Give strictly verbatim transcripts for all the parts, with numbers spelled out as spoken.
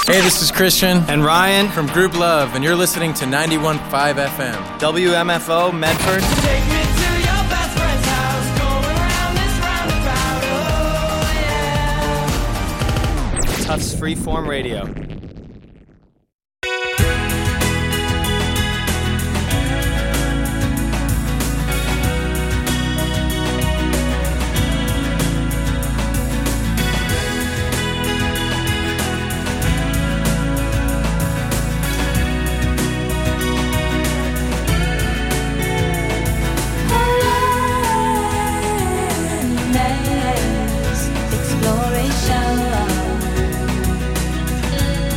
Hey, this is Christian and Ryan from Group Love, and you're listening to ninety-one point five F M. W M F O, Medford. Take me to your best friend's house, going around this roundabout, oh yeah. Tufts Freeform Radio. Exploration.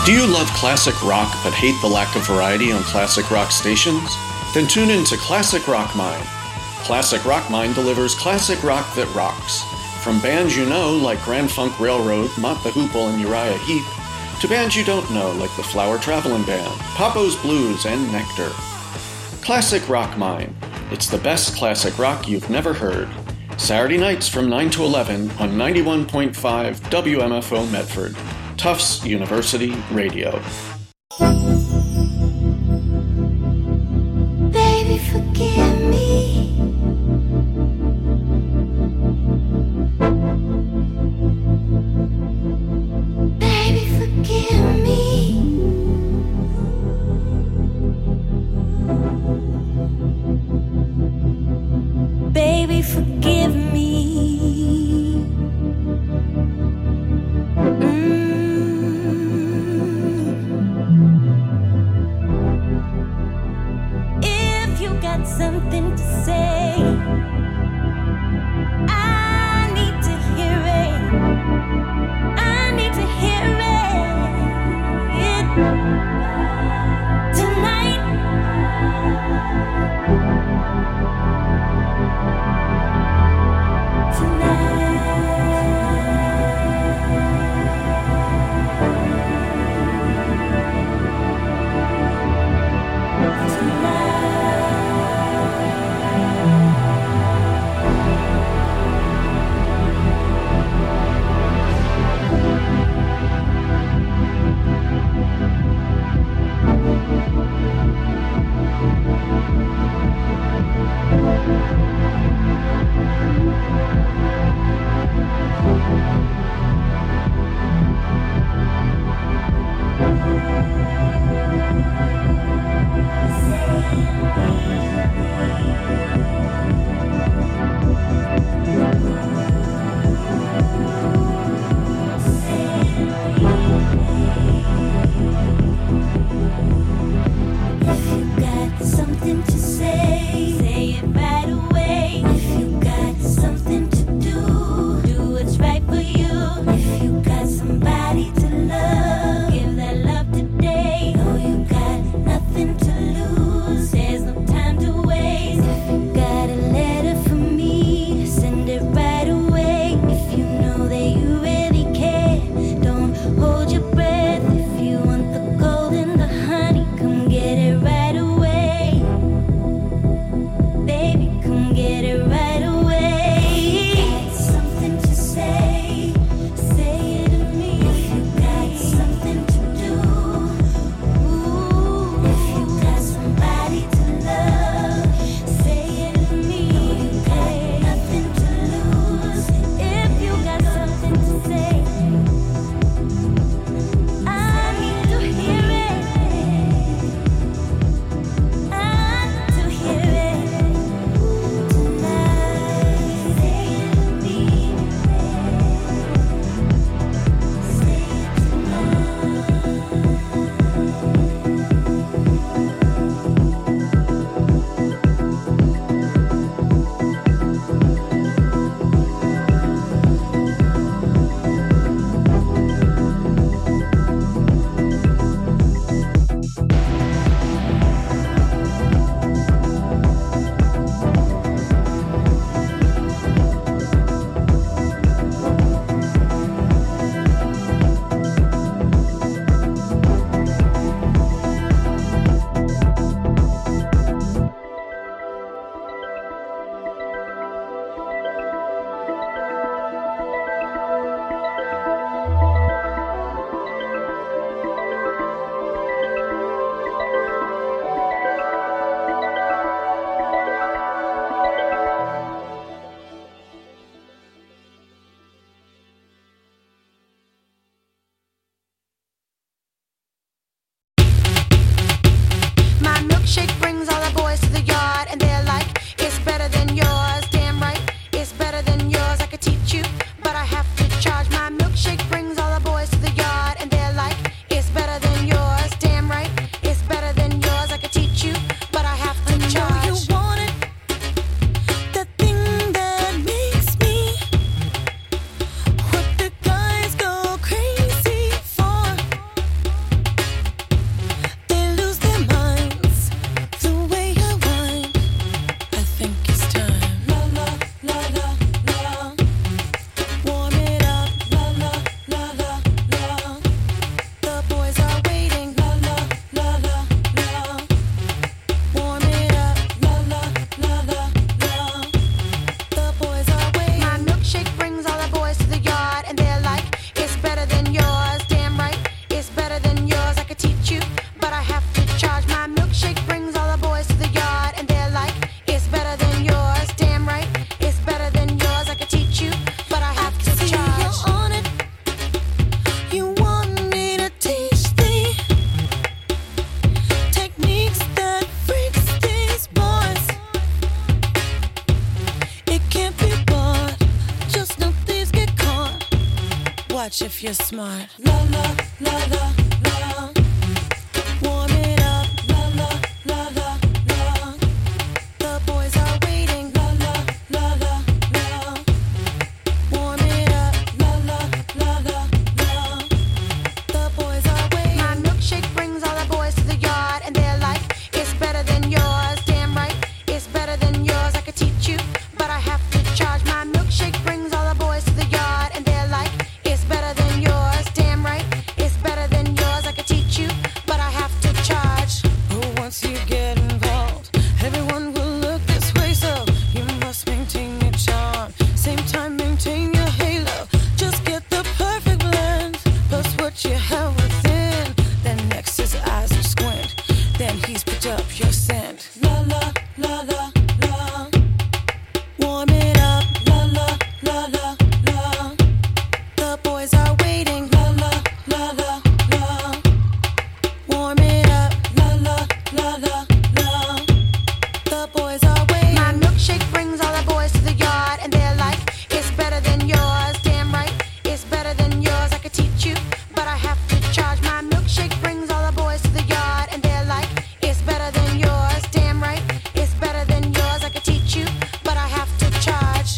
Do you love classic rock but hate the lack of variety on classic rock stations? Then tune in to Classic Rock Mine. Classic Rock Mine delivers classic rock that rocks. From bands you know like Grand Funk Railroad, Mott the Hoople, and Uriah Heep, to bands you don't know like the Flower Traveling Band, Papo's Blues, and Nectar. Classic Rock Mine. It's the best classic rock you've never heard. Saturday nights from nine to eleven on ninety-one point five W M F O Medford. Tufts University Radio. Baby, forgive me. Baby, forgive me. Baby, forgive me. Mm. Something to say. I need to hear it. I need to hear it tonight. Tonight. Tonight. watch if you're smart. La la la la la. Warm it up. La la la la la. The boys are waiting. La la la la la. Warm it up. La la la la la. The boys are waiting. My milkshake brings all the boys to the yard, and they're like, it's better than yours. Damn right, it's better than yours. I could teach you, but I have to charge. My milkshake brings all the boys to the yard, and they're like, it's better than yours. Damn right, it's better than yours. I could teach you, but I have to charge. Oh, once you get involved, everyone will look this way, so you must maintain your charm. Same time, maintain your halo. Just get the perfect blend, plus what you have within. Then next his eyes will squint, then he's picked up your scent. La la la la la. Warm it up. La la la la la. The boys are waiting. La la la la la. Warm it up. La la la la la. The boys are waiting. My milkshake brings all the boys to the yard, and they're like, it's better than yours. Damn right, it's better than yours. I could teach you, but I have to charge. My milkshake brings all the boys to the yard, and they're like, it's better than yours. Damn right, it's better than yours. I could teach you, but I have to charge.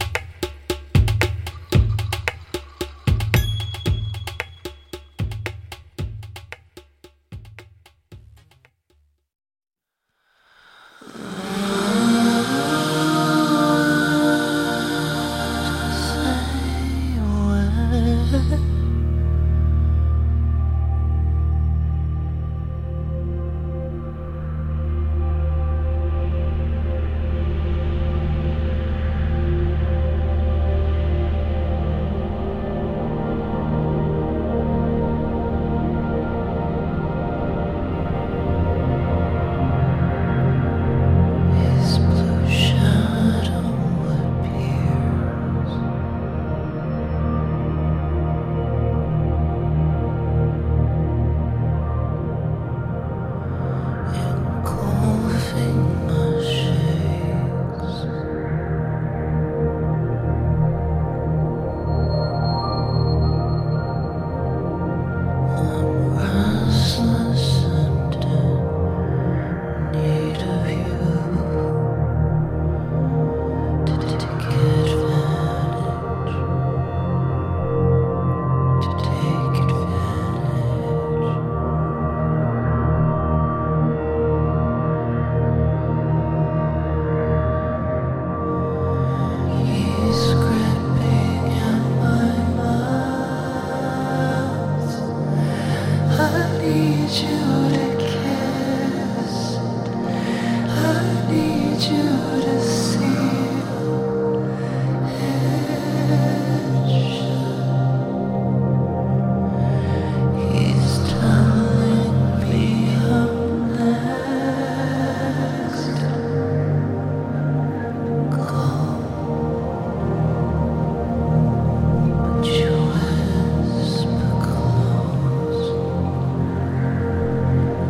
His blue shadow appears. Engulfing my shakes. I'm restless and in need of you to take advantage, to take advantage. He's gripping at my mouth. I need you to kiss. I need you to seal it. He's telling me I'm next. Go, but you whisper close.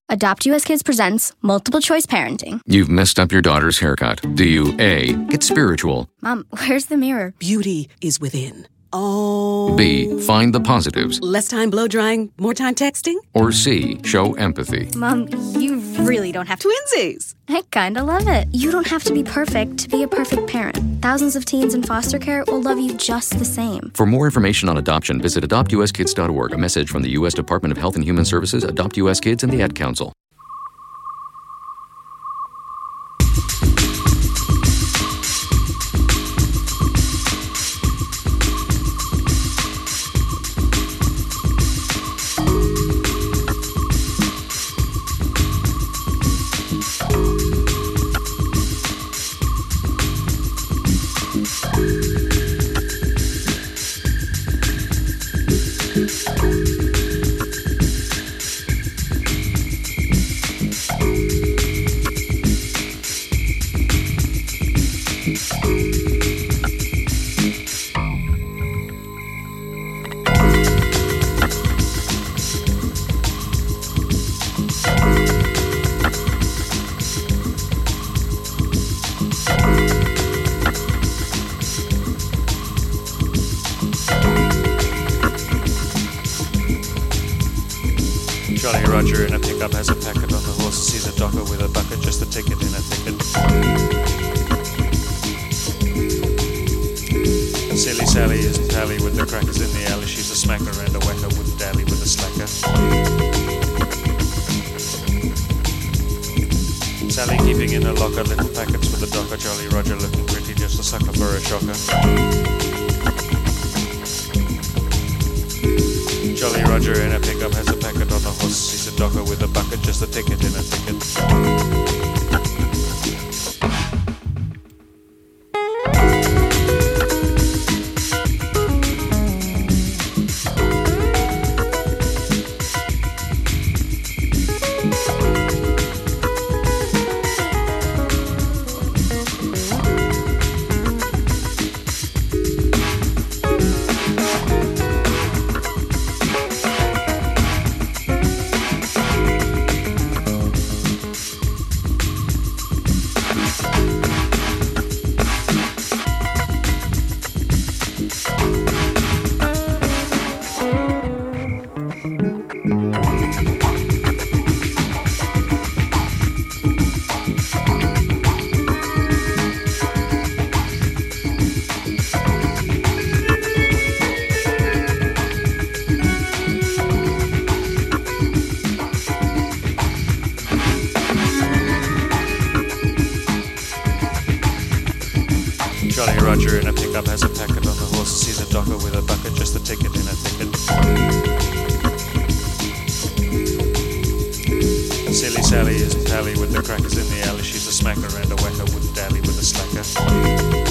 Adopt U S Kids presents Multiple Choice Parenting. You've messed up your daughter's haircut. Do you A, get spiritual? Mom, where's the mirror? Beauty is within. Oh. B, find the positives? Less time blow drying, more time texting? Or C, show empathy? Mom, you really don't have to. Twinsies! I kinda love it. You don't have to be perfect to be a perfect parent. Thousands of teens in foster care will love you just the same. For more information on adoption, visit adopt u s kids dot org. A message from the U S Department of Health and Human Services, Adopt U S Kids, and the Ad Council. Jolly Roger in a pickup has a packet on the horse, sees a docker with a bucket, just a ticket in a thicket. Silly Sally is a tally with the crackers in the alley, she's a smacker and a whacker, wouldn't dally with a slacker. Sally keeping in her locker little packets with a docker, Jolly Roger looking pretty, just a sucker for a shocker. Jolly Roger in a pickup has a packet on the horse, sees a docker with a bucket, just a ticket in a ticket. Jolly Roger in a pickup has a packet on the horse, sees a docker with a bucket, just a ticket in a thicket. Silly Sally is a tally with the crackers in the alley, she's a smacker and a whacker, wouldn't dally with a slacker.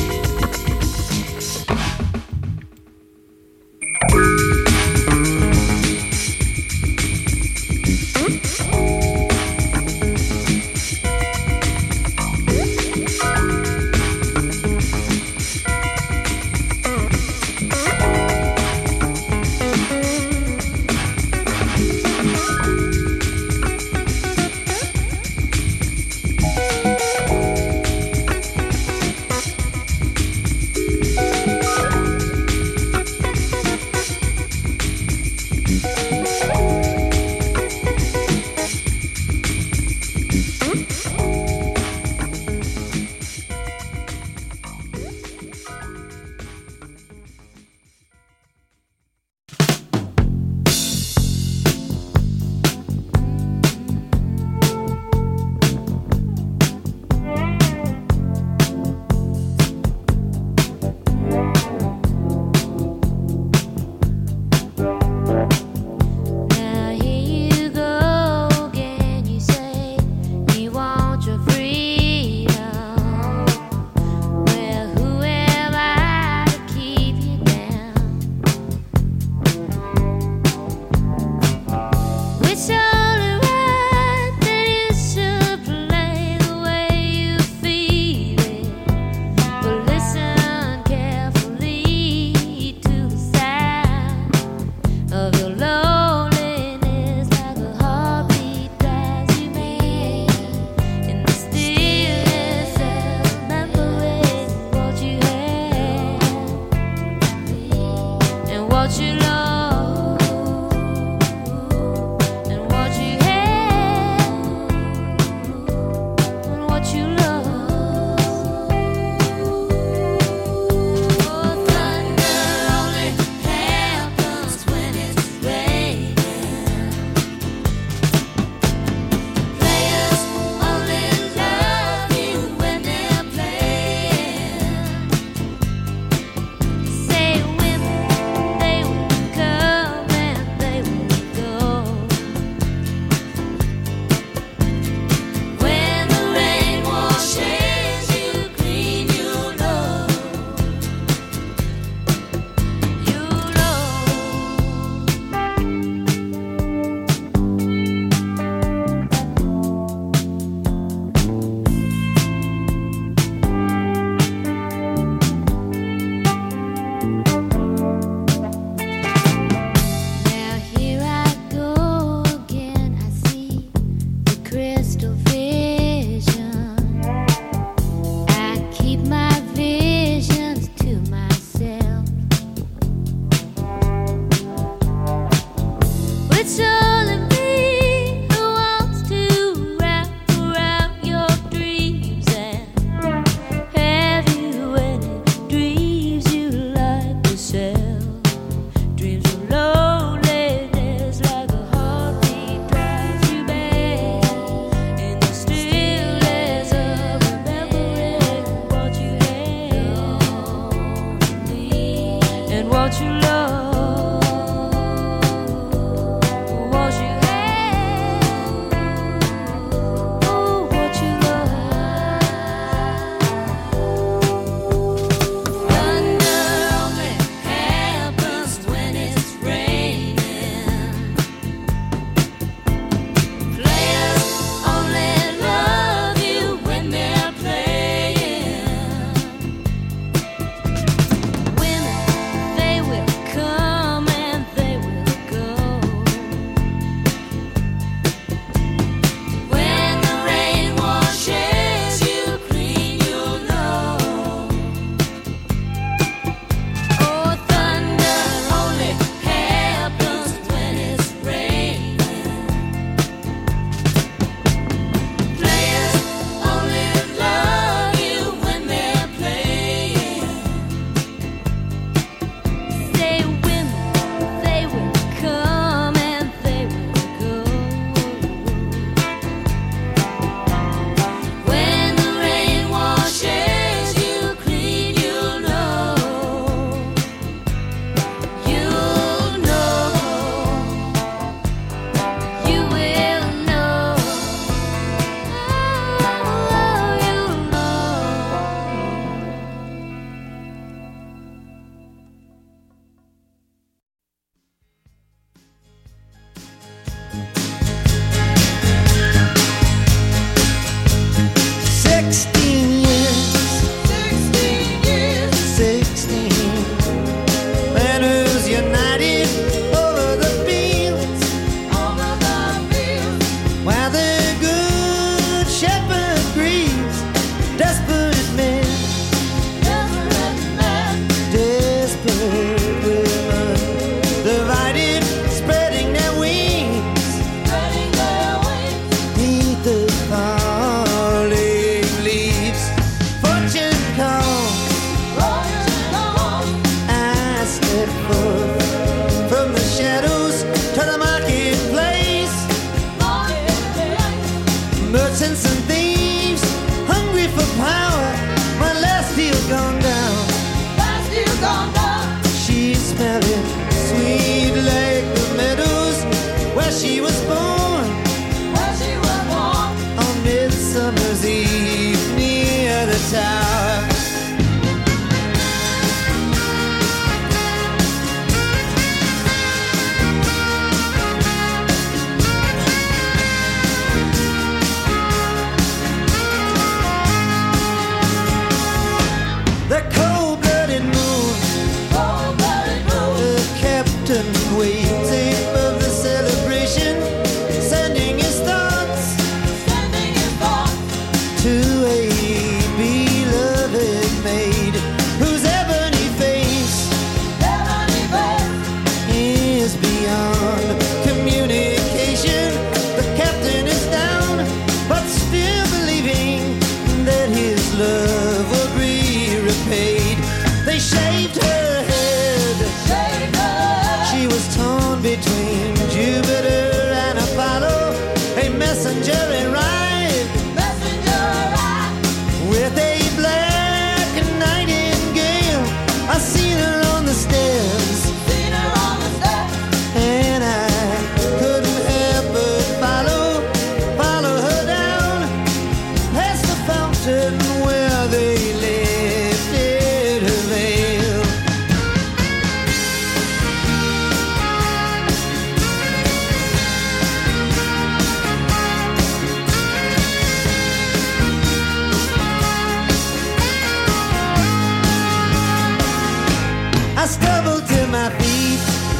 The cold-blooded moon, cold-blooded moon shaved her head. She was torn between Jupiter and Apollo, a messenger in ride, with a black nightingale. I seen her on the stairs, and I couldn't help but follow, follow her down past the fountain where they lifted her veil. I stumbled to my feet.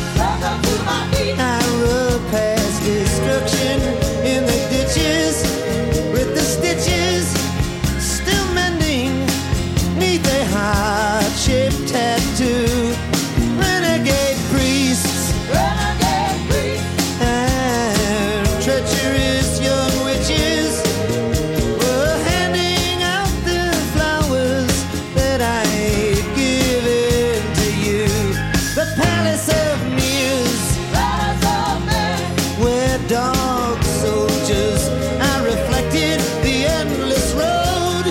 I rode past destruction in the ditches, with the stitches still mending neath a heart-shaped tattoo. Renegade priests and treacherous young witches were handing out the flowers that I'd given to you. The palace of mirrors, where dog soldiers I reflected the endless road,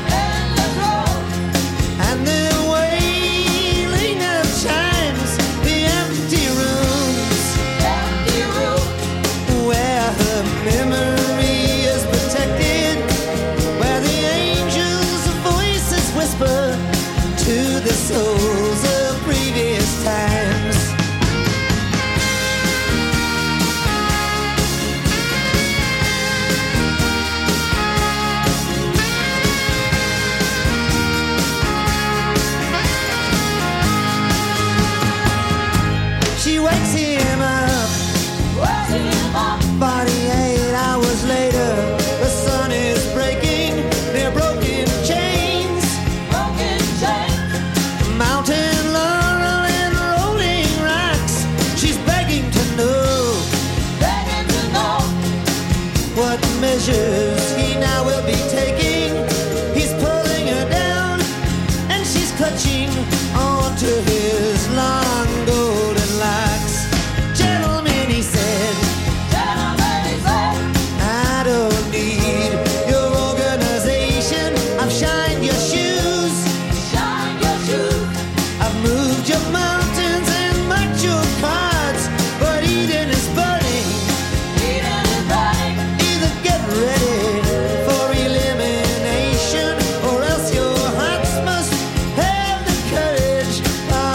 and the wailing of chimes, the empty rooms, where her memory is protected, where the angels' voices whisper to the souls of previous times. She wakes him up, forty-eight hours later. The sun is breaking near broken chains, mountain laurel and rolling rocks. She's begging to know what measures he now will be taking. He's pulling her down, and she's clutching onto his long golden locks. Gentlemen, he said, I don't need your organization. I've shined your shoes. I've moved your mountains and marked your cards, but Eden is burning. Either get ready for elimination, or else your hearts must have the courage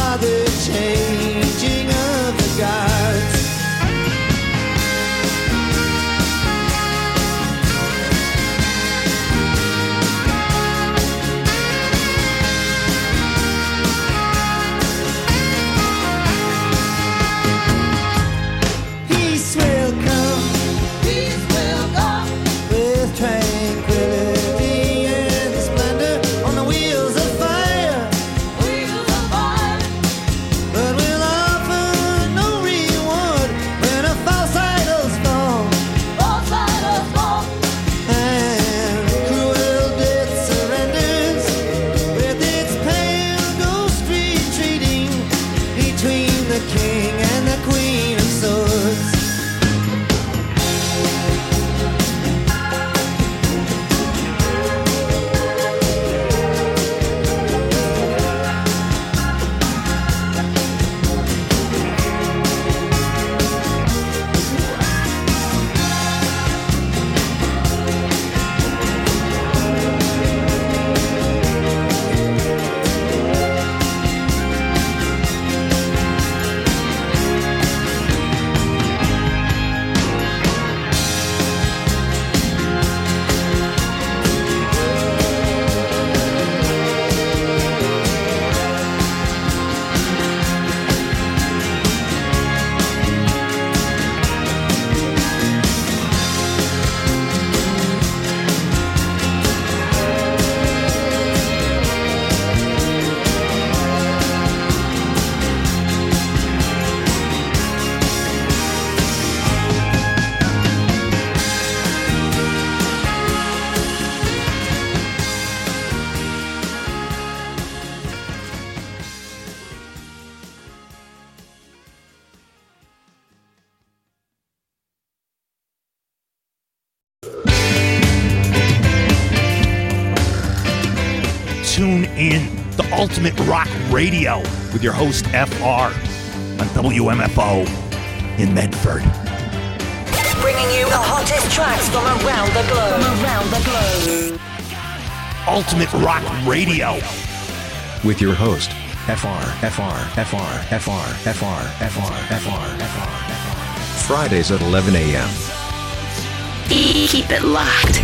the ultimate rock radio with your host F R on W M F O in Medford. Bringing you the hottest tracks from around the globe. From around the globe. Ultimate rock radio with your host F R, F R, F R, F R, F R, F R, F R, F R, F R. Fridays at eleven a.m. Keep it locked.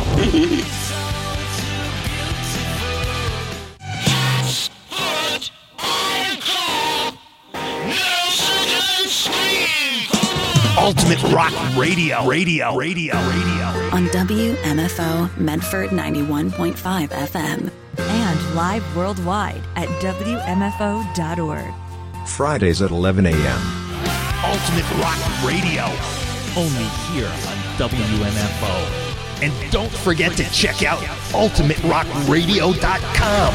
Ultimate rock radio, radio, radio, radio. On W M F O Medford ninety-one point five F M. And live worldwide at W M F O dot org. Fridays at eleven a.m. Ultimate rock radio. Only here on W M F O. And don't forget to check out ultimate rock radio dot com.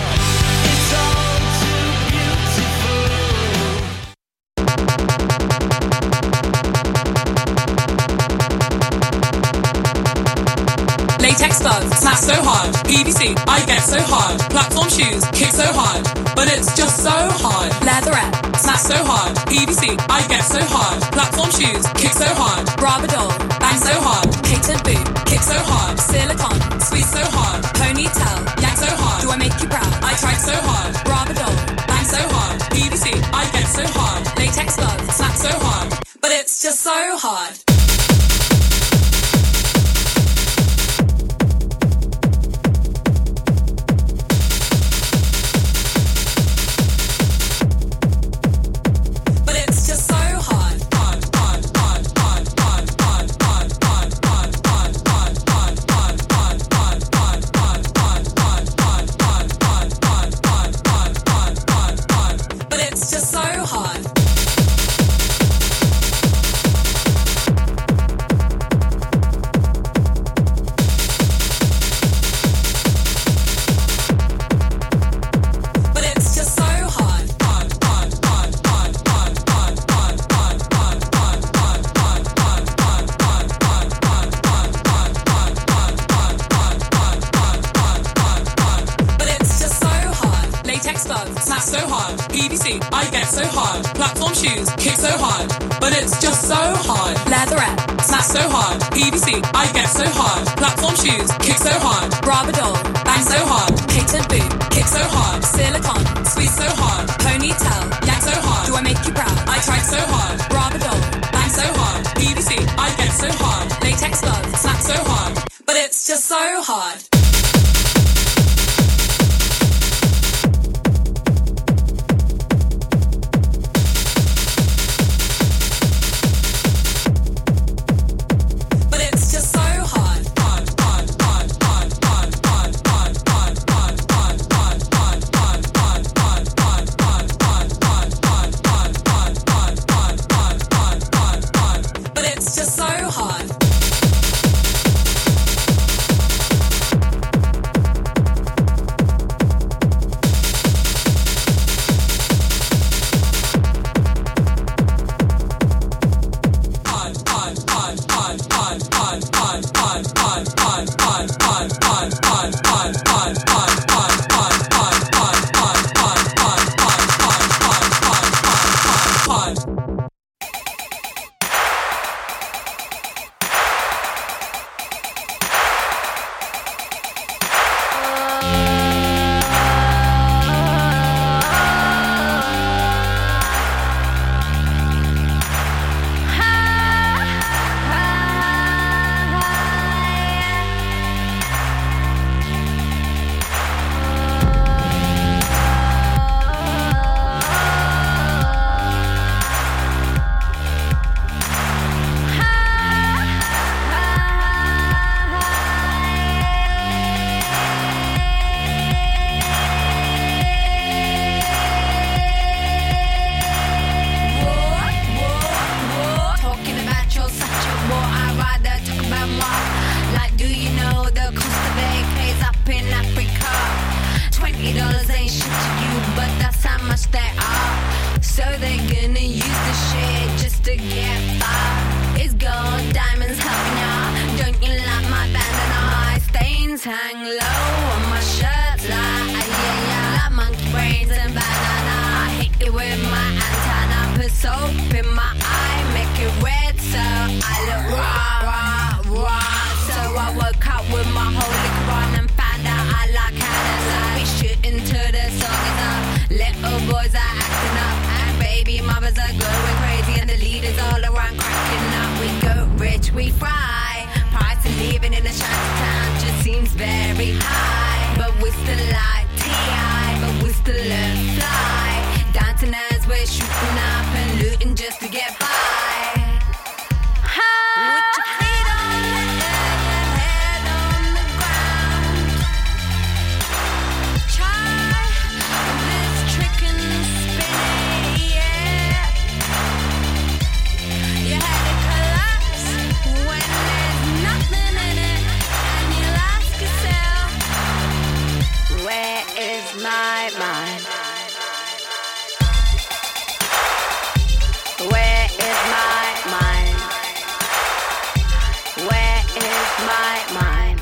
Latex gloves, snap so hard. P V C, I get so hard. Platform shoes, kick so hard. But it's just so hard. Leatherette, snap so hard. P V C, I get so hard. Platform shoes, kick so hard. Bravadol, bang so hard. Patent boot, kick so hard. Silicone, squeeze so hard. Ponytail, yank so hard. Do I make you proud? I tried so hard. Bravadol, bang so hard. P V C, I get so hard. Latex gloves, snap so hard. But it's just so hard. Hang low on my shirt like, yeah, yeah, like monkey brains and banana. I hit it with my antenna. Put soap in my eye, make it red so I look raw, raw, raw. So I woke up with my holy Quran and found out I like Canada. We shooting to the song is up. Little boys are acting up and baby mothers are going crazy and the leaders all around cracking up. We go rich, we fry. Price of living in a shanty town just seems very high. But we still like T I, but we still learn fly. Dancing as we're shooting up and looting just to get by. With your feet on the air, your head on the ground. Try this trick and spin it, yeah. Your head it collapse when there's nothing in it, and you'll ask yourself, where is my mind? Where is my mind? Where is my mind?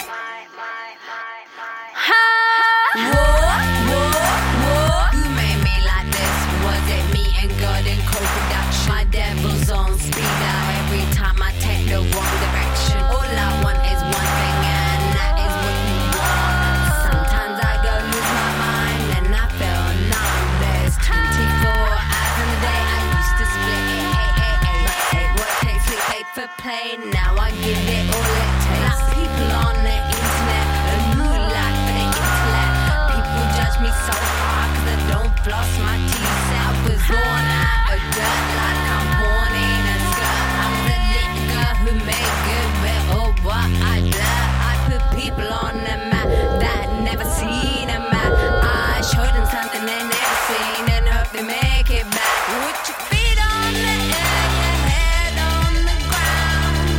Ha! Whoa, whoa, whoa. Who made me like this? Was it me and God in co-production? My devil's on speed out every time I take the wrong direction. All I want is one thing and that is what you want. Sometimes I go lose my mind and I feel numb. There's twenty-four hours in the day. I used to split it, hey, hey, hey. But take what takes, we pay for play. Now I give it all it takes. Like people on the internet, a new life for the intellect. People judge me so hard cause I don't floss my teeth. I was born out of dirt like I'm born in a skirt. I'm the little girl who made good with all what I do. I put people on the map that never seen a map. I show them something they never seen and hope they make it back. With your feet on the air, your head on the ground.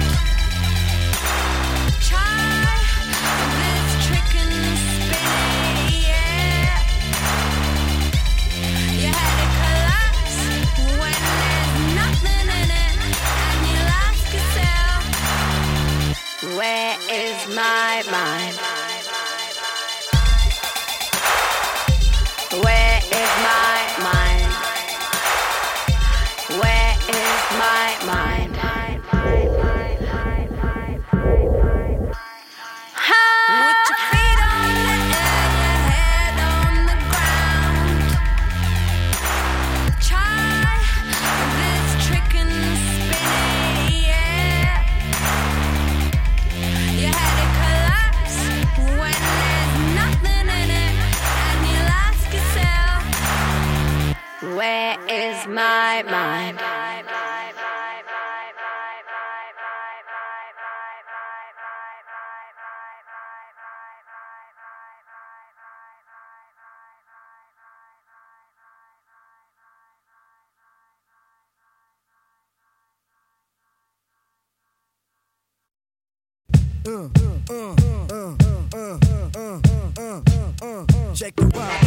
Try this trick and spin it, yeah. Your head it collapse when there's nothing in it, and you'll ask yourself, where is my mind? Where is my mind? Where is my mind? Ha! With your feet on the air, your head on the ground. Try this trick and spin it, yeah. Your head it collapse when there's nothing in it, and you'll ask yourself, where is my mind? Uh, uh, uh, uh, uh, uh, uh, uh, uh, check it out.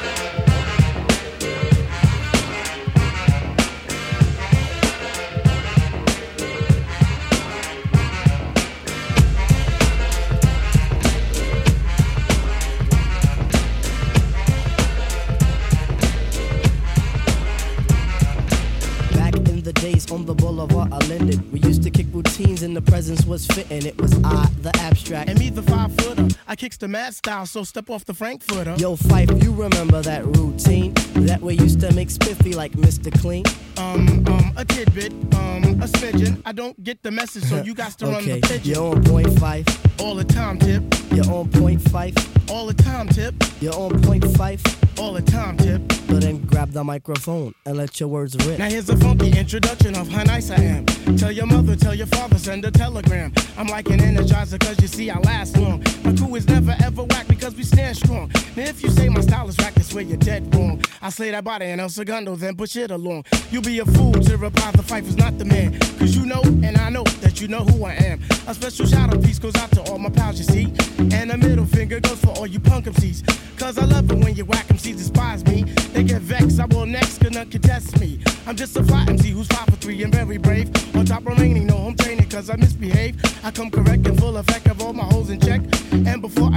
The days on the boulevard I lended. We used to kick routines and the presence was fitting. It was I, the abstract. And me, the five footer. I kicks the mad style, so step off the Frankfurter. Yo, Fife, you remember that routine? That way used to make spiffy like Mister Clean. Um, um, a tidbit, um, a smidgen. I don't get the message, so you got to okay. run the pigeon. You're on point five. All the time, tip. You're on point five. All the time, tip. You're on point five. All the time, tip. So then grab the microphone and let your words rip. Now here's a funky introduction of how nice I am. Tell your mother, tell your father, send a telegram. I'm like an energizer cause you see I last long. My crew is never ever whack because we stand strong. Now if you say my style is whack, that's where you're dead wrong. I slay that body and El Segundo, then push it along. You'll be a fool to reply the fight is not the man. Cause you know and I know that you know who I am. A special shout out piece goes out to all my pals you see. And a middle finger goes for all you punk M Cs. Cause I love it when you whack M Cs despise me. They get vexed, I will next, cause none can test me. I'm just a fly M C who's five for three and very brave. On top remaining, no home training cause I misbehave. I come correct and full effect of all my holes in check. And before I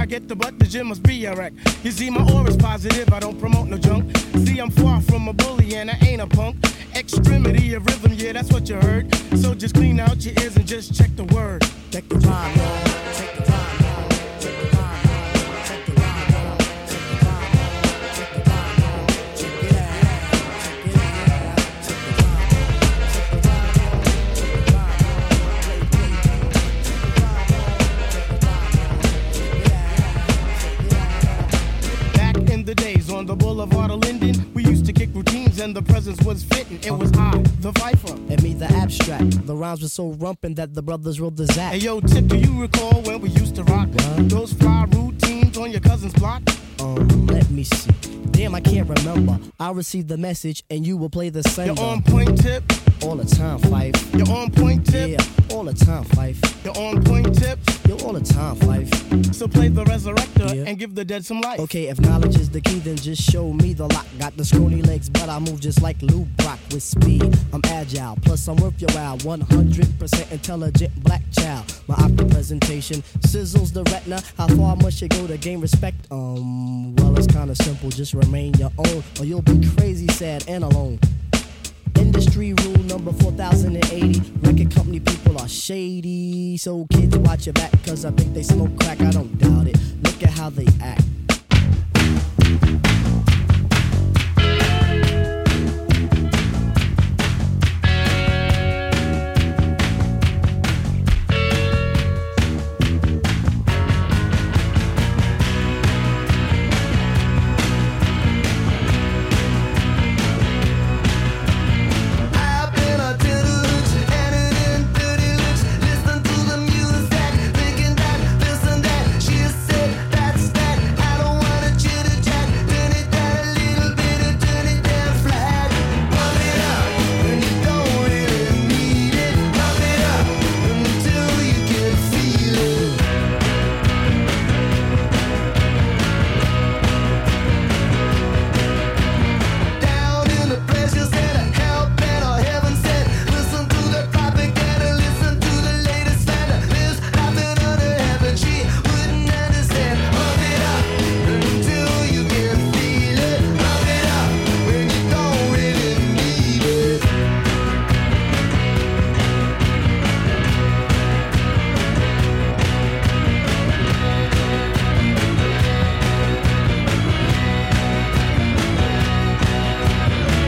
I get the butt, the gym must be a wreck. You see, my aura's positive, I don't promote no junk. See, I'm far from a bully and I ain't a punk. Extremity of rhythm, yeah, that's what you heard. So just clean out your ears and just check the word. Check the rhyme, y'all. Check the rhyme, y'all. Check the rhyme, y'all. Check the rhyme, y'all. Check the rhyme, y'all. Check the rhyme, y'all. Check it out. Check it out. Check the rhyme, y'all. Check the rhyme, y'all. Check the rhyme, y'all. Play beat. Check the rhyme, y'all. Check the rhyme, y'all. Check it out. Check it out. Back in the days on the boulevard of Linden, we used to kick routines and the presence was fitting. It was I, the Viper. And me, the abstract. The rhymes were so rumpin' that the brothers wrote the Zach. Hey yo, Tip, do you recall when we used to rock what? Those fly routines on your cousin's block? Um, let me see. Damn, I can't remember. I'll receive the message and you will play the sender. You're on point, Tip. All the time, Fife. You're on point, Tip. Yeah, all the time, Fife. You're on point, Tip. You're all the time, Fife. So play the resurrector Yeah. and give the dead some life. Okay, if knowledge is the key, then just show me the lock. Got the scrawny legs, but I move just like Lou Brock with speed. I'm agile, plus I'm worth your while. one hundred percent intelligent black child. My optic presentation sizzles the retina. How far must you go to gain respect? Um, well, it's kinda simple. Just remain your own, or you'll be crazy, sad, and alone. Industry rule number four thousand eighty. Record company people are shady. So kids, watch your back, cause I think they smoke crack. I don't doubt it. Look at how they act.